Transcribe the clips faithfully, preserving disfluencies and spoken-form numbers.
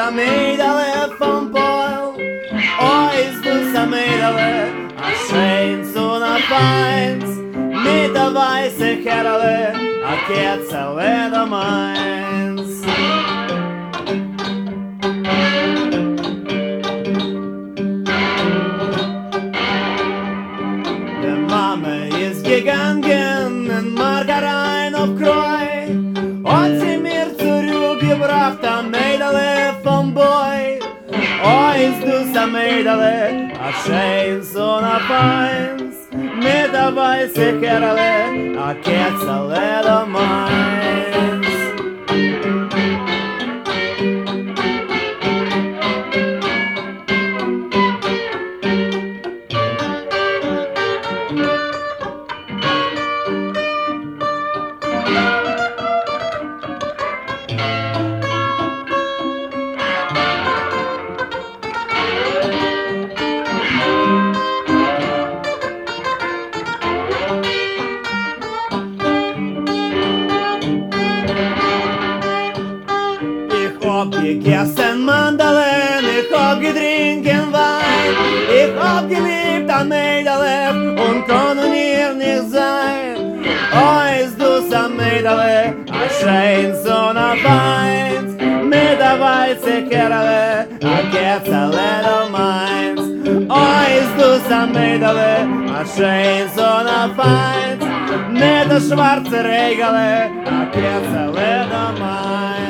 meidele van Paul. Ois du sa meidele, a scheins un a feins. Mit a weiße Kerle, a Kerzele da meins. De Mama is gegangen in Margarein auf Kreu. Hat sie mir zurückgebracht a meidele von Boy. Ois du sa meidele, a scheins un a feins. Mit a weiße Kerle, a Kerzele da meins. hab gegessen Mandelen, ich hab getrinken Wein, ich hab geliebt an Mädele und können ihr nicht sein. Ois du sa Mädele, a schein so na feins, mit a weiße Kerle, a Kerzele da meins. Ois du sa Mädele, a schein so na feins, mit a schwarze Regele, a Kerzele da meins.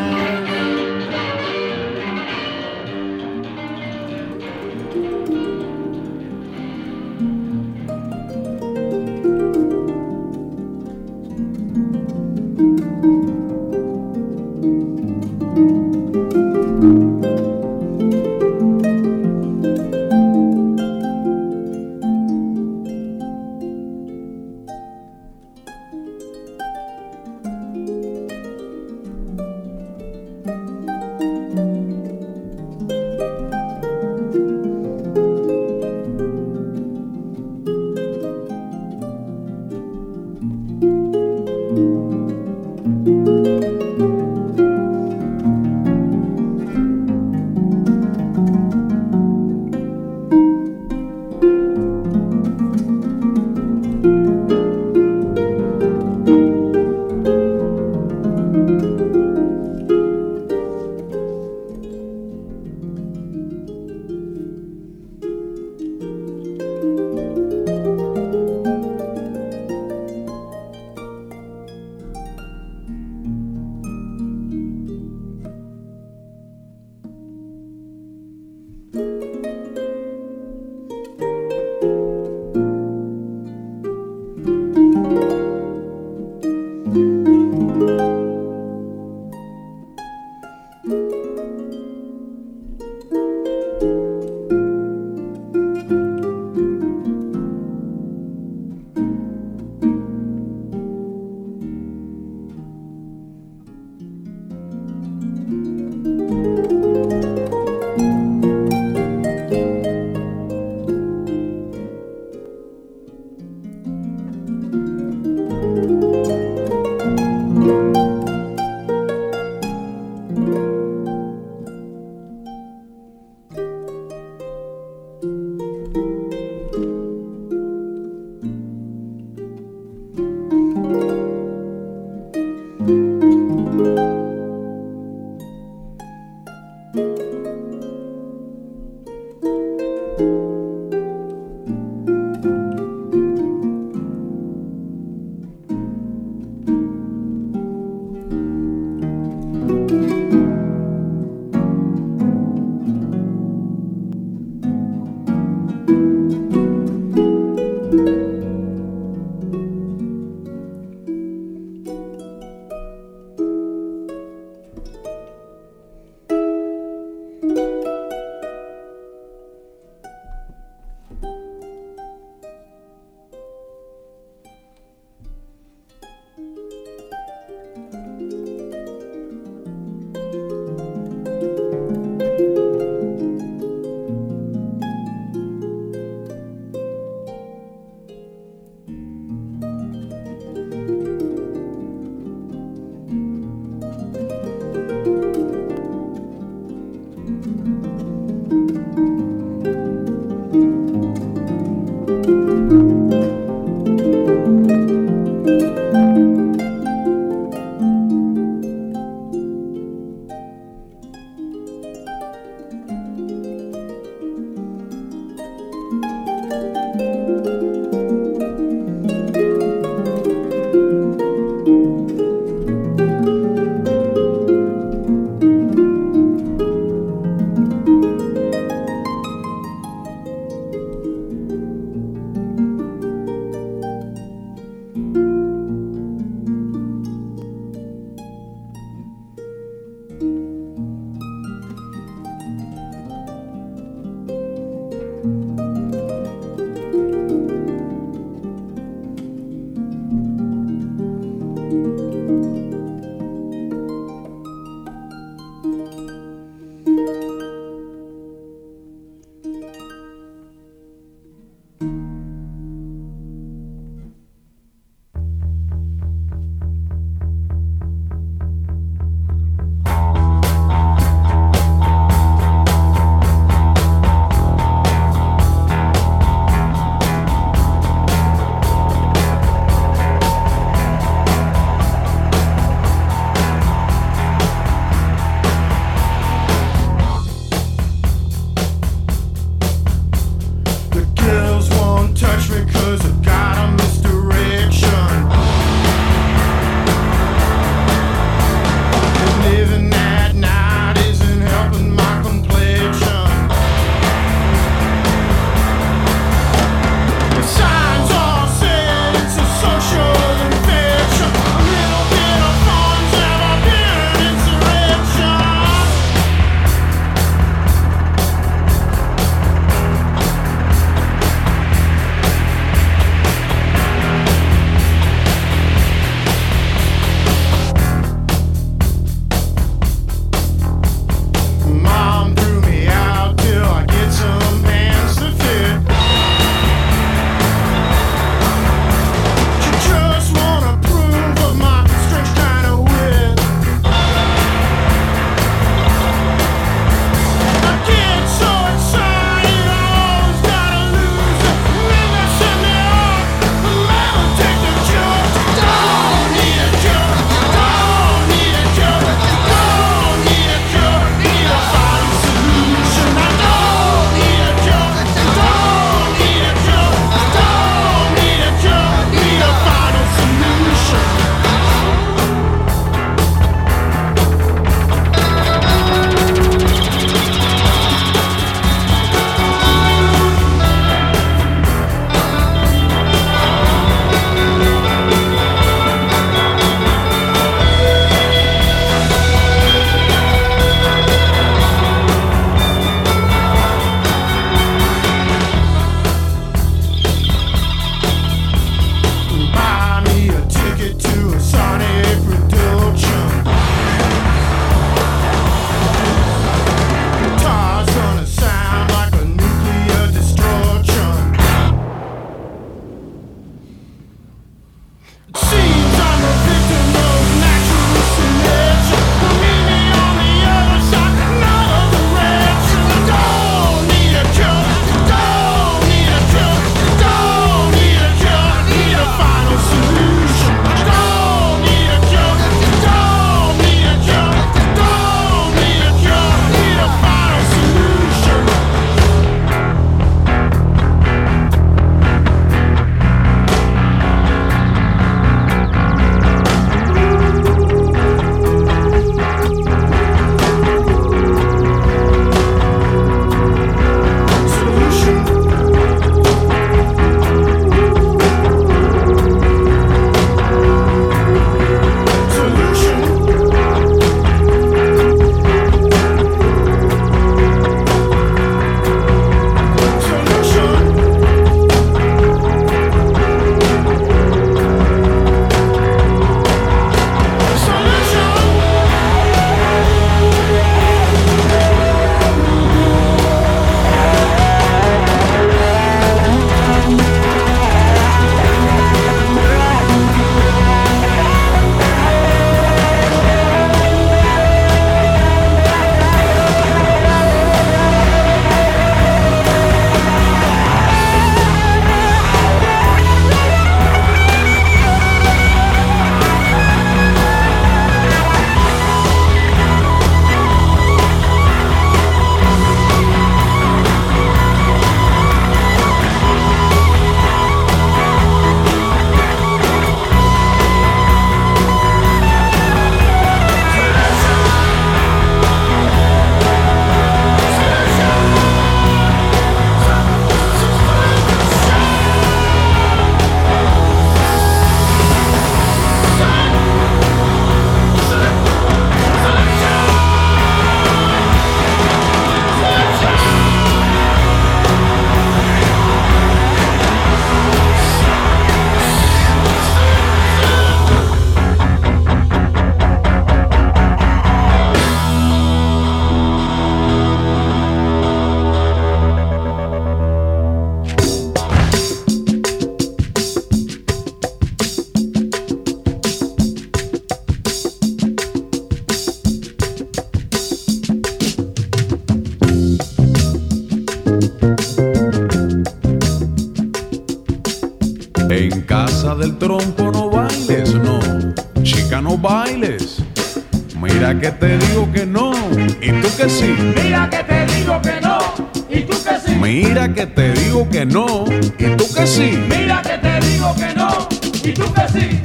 del trompo no bailes, no, chica, no bailes. Mira que te digo que no, y tú que sí. Mira que te digo que no, y tú que sí. Mira que te digo que no, y tú que sí. Mira que te digo que no, y tú que sí.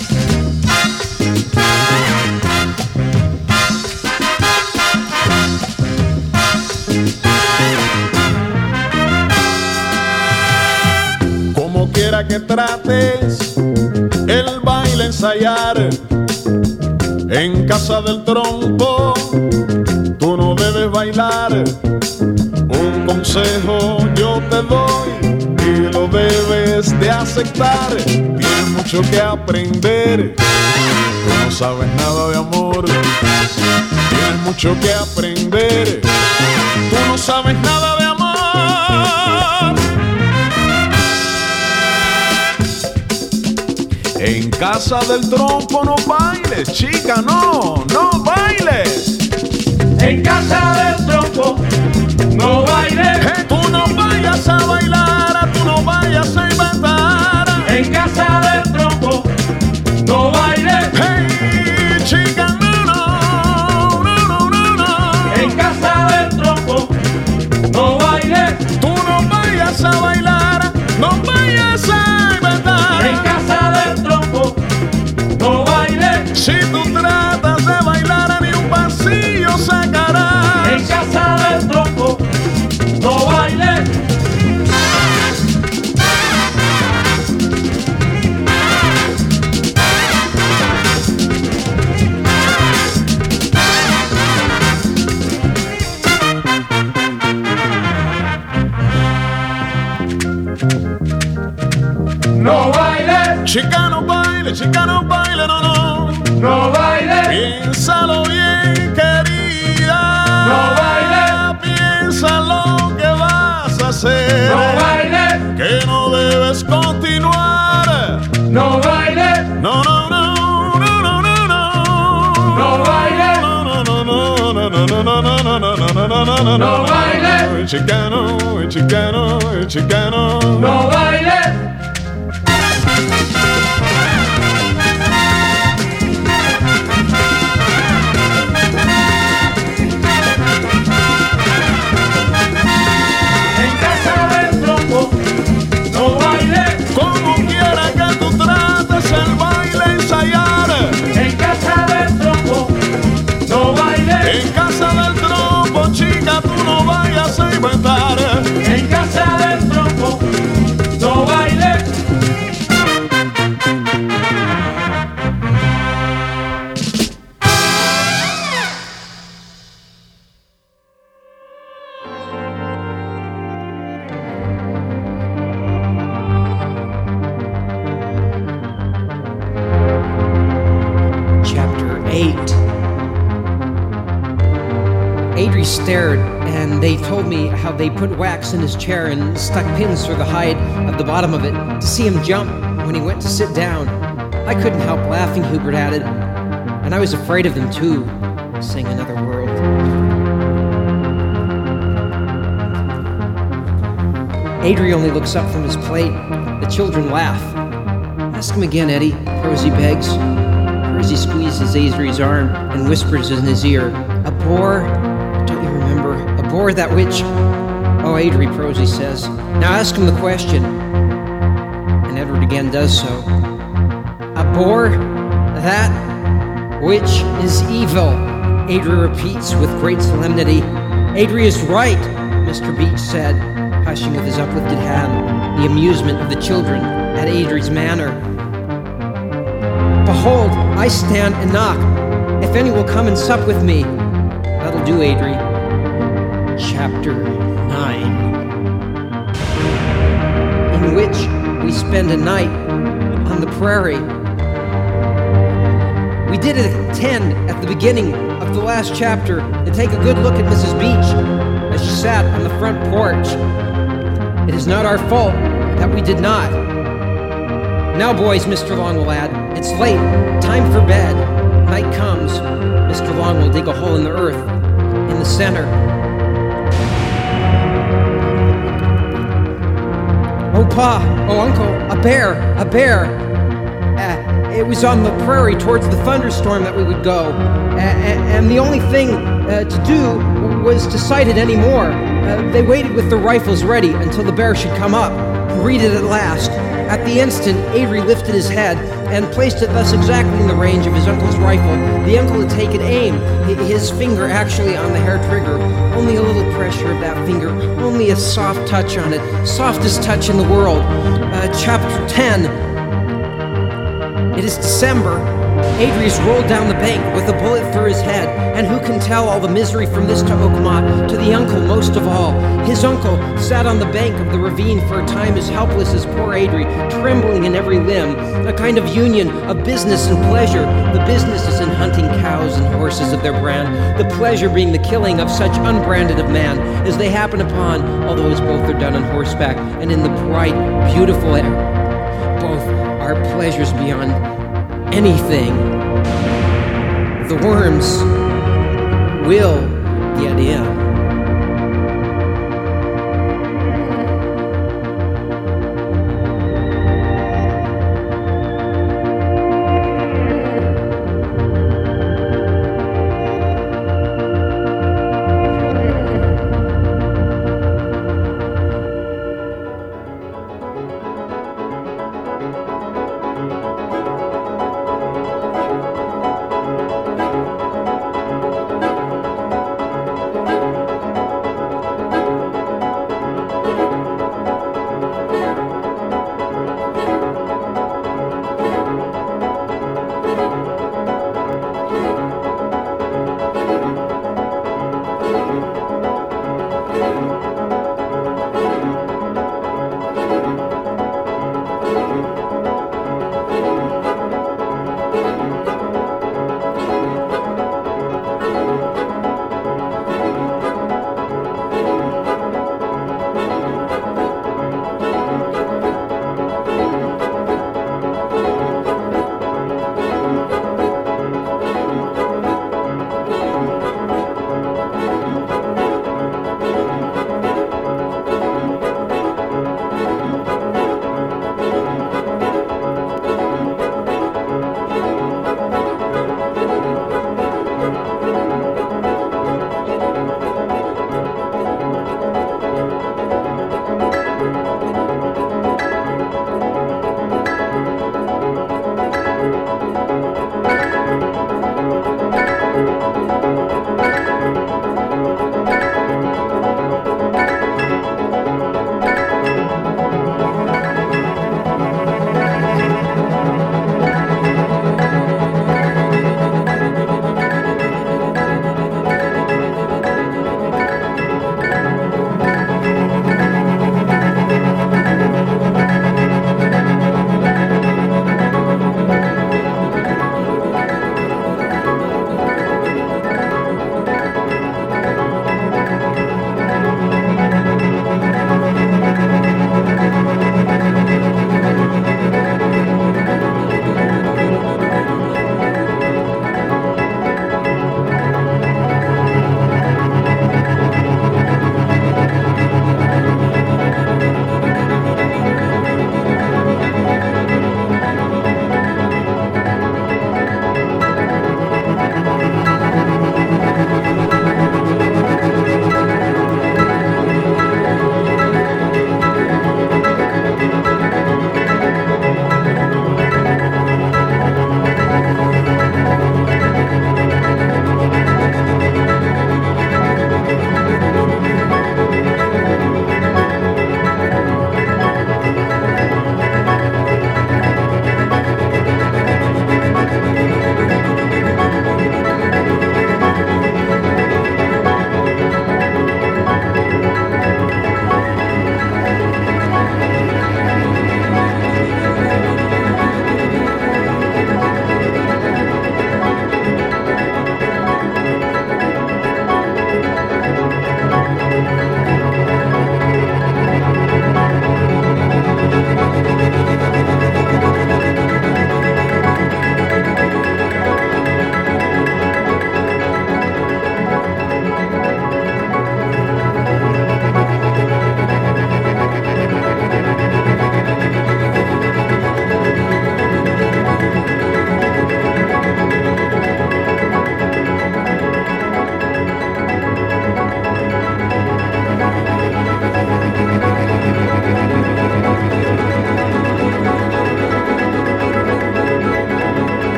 Como quiera que trates el baile ensayar, en casa del trompo tú no debes bailar. Un consejo yo te doy y lo debes de aceptar. Tienes mucho que aprender, tú no sabes nada de amor. Tienes mucho que aprender, tú no sabes nada de amor. En casa del trompo no bailes, chica, no, no bailes. En casa del trompo no bailes. Eh, tú no vayas a bailar, tú no vayas a inventar. En casa del trompo no bailes. Hey, chica, no, no, no, no, no, no. En casa del trompo no bailes. Tú no vayas a bailar, no vayas a inventar. En casa del trompo no bailes. Si tú tratas de bailar, ni un pasillo sacarás. En casa del trompo no bailes. No bailes. Chica, no baile, chica, no baile, no, no. No bailes. Piénsalo bien, querida. No bailes. Piensa lo que vas a hacer. No bailes. Que no debes continuar. No bailes. No, no, no, no, no, no, no. No bailes. No, no, no, no, no, no, no, no, no, no, no, no, no, no, no. No bailes. Chicano, chicano, chicano. No bailes. En casa del trompo no bailes. Como quiera que tú trates el baile ensayar. En casa del trompo no bailes. En casa del trompo, chica, tú no vayas a inventar. En casa del trompo no bailes. Chapter eight. Adri stared, and they told me how they put wax in his chair and stuck pins through the hide of the bottom of it to see him jump when he went to sit down. I couldn't help laughing, Hubert added, and I was afraid of them too, saying another world. Adri only looks up from his plate. The children laugh. Ask him again, Eddie, Rosie begs. Rosie squeezes Adri's arm and whispers in his ear, "A boar? Don't you remember? A boar that which..." "Oh, Adri," Prosy says. "Now ask him the question." And Edward again does so. "A boar that which is evil," Adri repeats with great solemnity. "Adri is right," Mister Beach said, hushing with his uplifted hand the amusement of the children at Adri's manner. "Behold, I stand and knock. If any will come and sup with me." "That'll do, Adri." Chapter nine. In which we spend a night on the prairie. We did attend at the beginning of the last chapter to take a good look at Missus Beach as she sat on the front porch. It is not our fault that we did not. "Now, boys," Mister Long will add, "it's late, time for bed. Night comes." Mister Long will dig a hole in the earth, in the center. "Oh, Pa, oh, Uncle, a bear, a bear." Uh, it was on the prairie towards the thunderstorm that we would go, uh, and the only thing uh, to do was to sight it anymore. Uh, they waited with their rifles ready until the bear should come up, read it at last. At the instant, Avery lifted his head and placed it thus exactly in the range of his uncle's rifle. The uncle had taken aim, his finger actually on the hair trigger. Only a little pressure of that finger, only a soft touch on it, softest touch in the world. Uh, chapter ten. It is December. Adrius rolled down the bank with a bullet through his head, and who can tell all the misery from this to Oakmont, to the uncle most of all. His uncle sat on the bank of the ravine for a time as helpless as poor Adri, trembling in every limb, a kind of union of business and pleasure. The business is in hunting cows and horses of their brand, the pleasure being the killing of such unbranded of man as they happen upon, although as both are done on horseback and in the bright, beautiful air. Both are pleasures beyond anything. The worms will get in.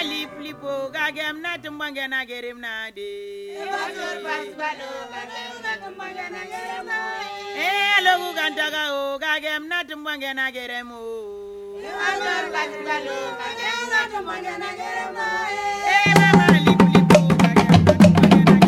lip lipo gagem na tumbange na gerim na de. Eh logu gantaga o gagem na tumbange na geremo. Eh mama lip lipo gagem na tumbange na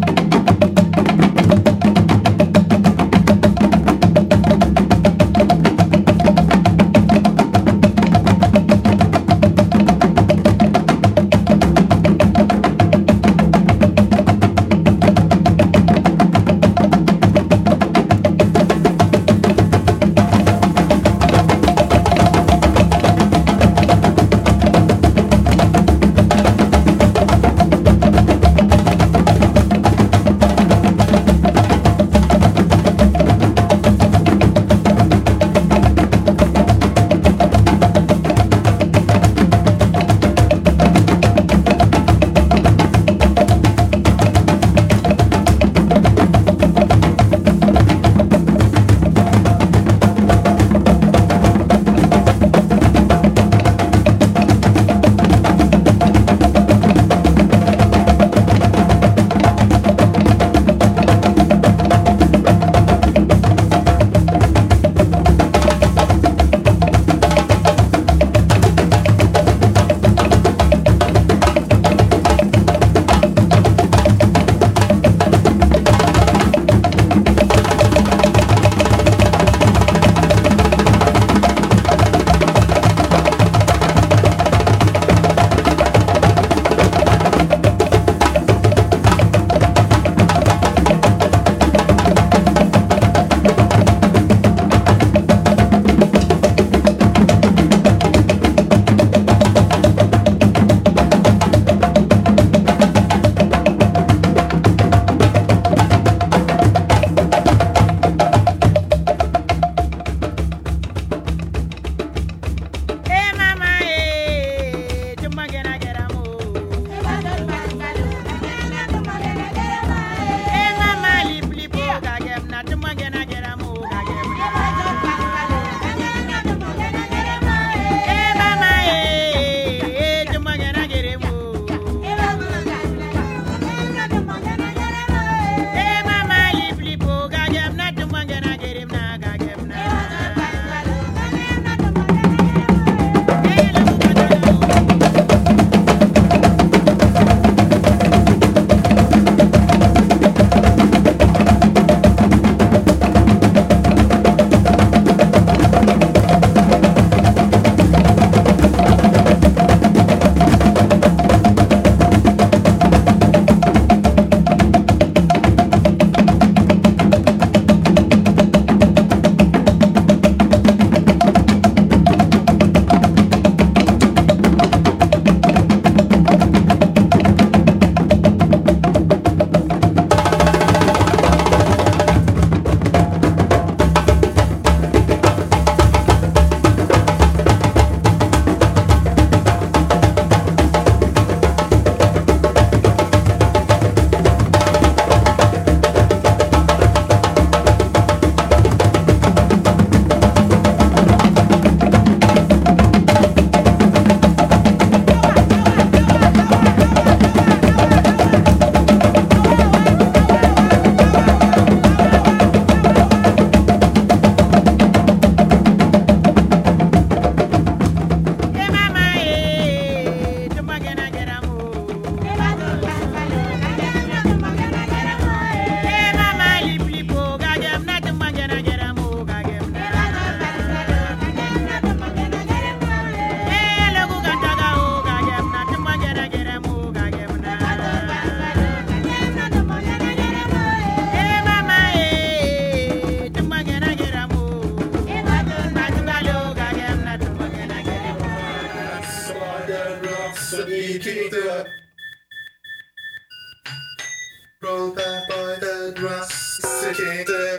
Roll back by the rusticated.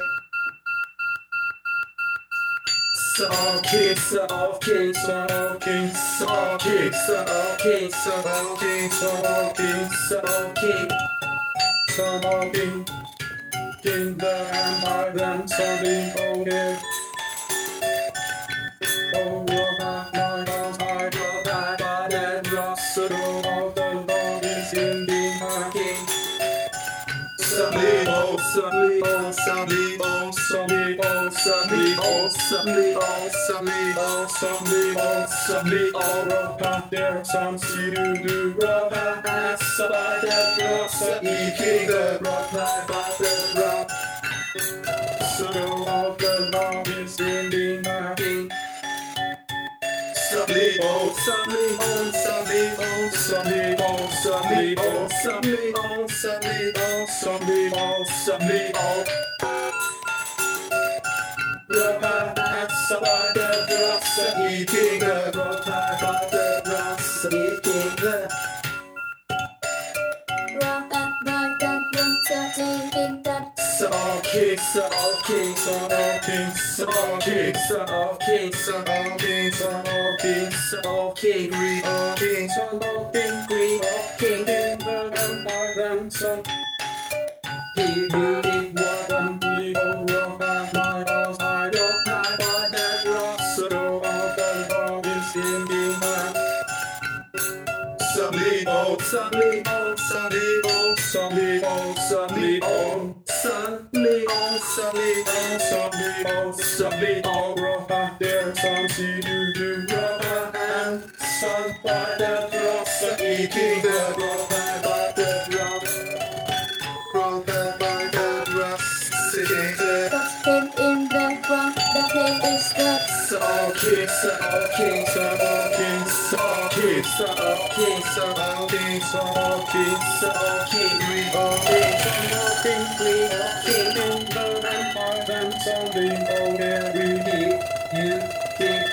Soft kicks, soft kicks, soft kicks, soft kicks, soft kicks, soft kicks, soft kicks, soft kicks, soft kicks. In the hand, I'm sorry, okay. Oh, your heart, my heart, I got that, but that Settle of the Lord is in behind King. Sunday, oh, Sunday, oh, Sunday, oh, Sunday, oh, Sunday, oh, Sunday, oh, Sunday, oh, Sunday, oh, Sunday, oh, rock out there, some see do do rock out, somebody that drops a king, the rock like by the rock. Settle of the Lord is in behind King. Sunday, oh, Sunday, oh, Sunday, oh, Sunday, oh, Sunday, oh, Sunday, oh, Sunday, oh, Sunday, oh, Sunday, oh. Rock out, somebody that drops a king, the rock like by the drops a king, the Rock out, rock out, rock out, taking that. all kings, all kings, all kings, all kings, all kings, all kings, all kings, all kings, all kings, all kings, all kings, and more than some. He did what I'm doing, oh, my house, I don't have my that rock, so all the Lord is in behind. Sunday, oh, Sunday, oh, Sunday, oh, Sunday, oh, Sunday, oh, Sunday, oh, Sunday, oh, Sunday, oh, Sunday, oh, rock out there, some see do do rock and sun by the drops, the king, the rock by the drops, rock by the drops, sitting there. Got him in the ground, the play is the. All kings, all kings, all kings, all kings, all kings, all kings, all kings, all kings, all kings, all kings, all kings, and more than something, oh, every day you think.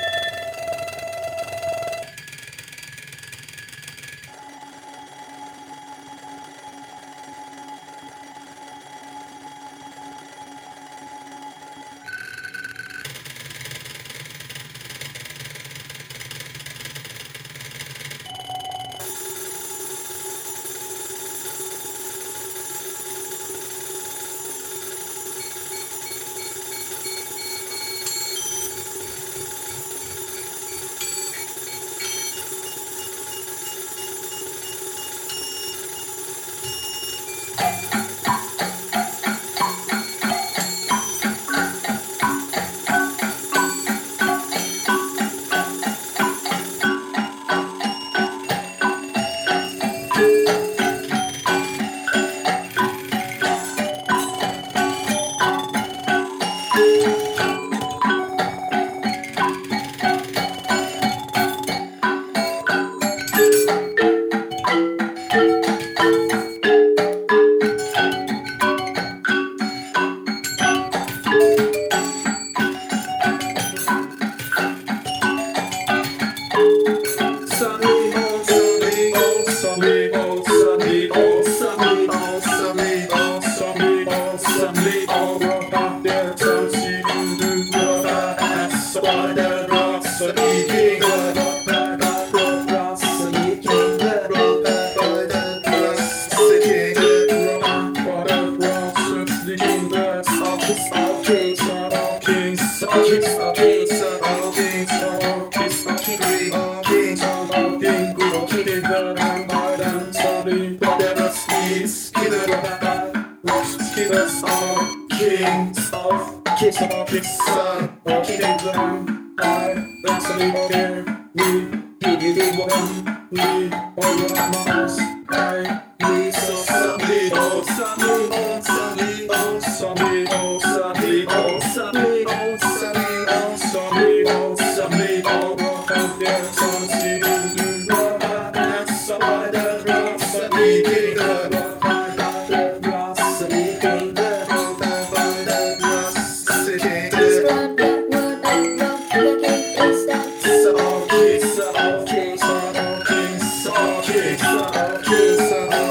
All kings, all kings, all kings, all kings, all kings,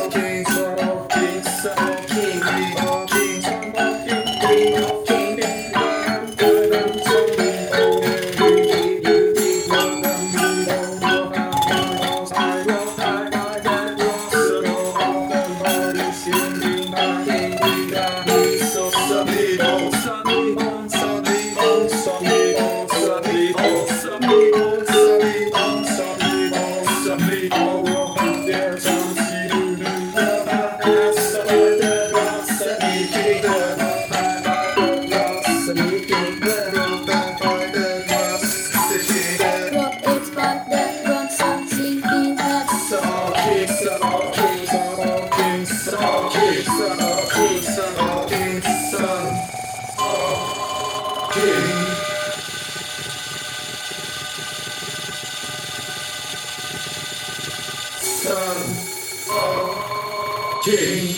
Son of King.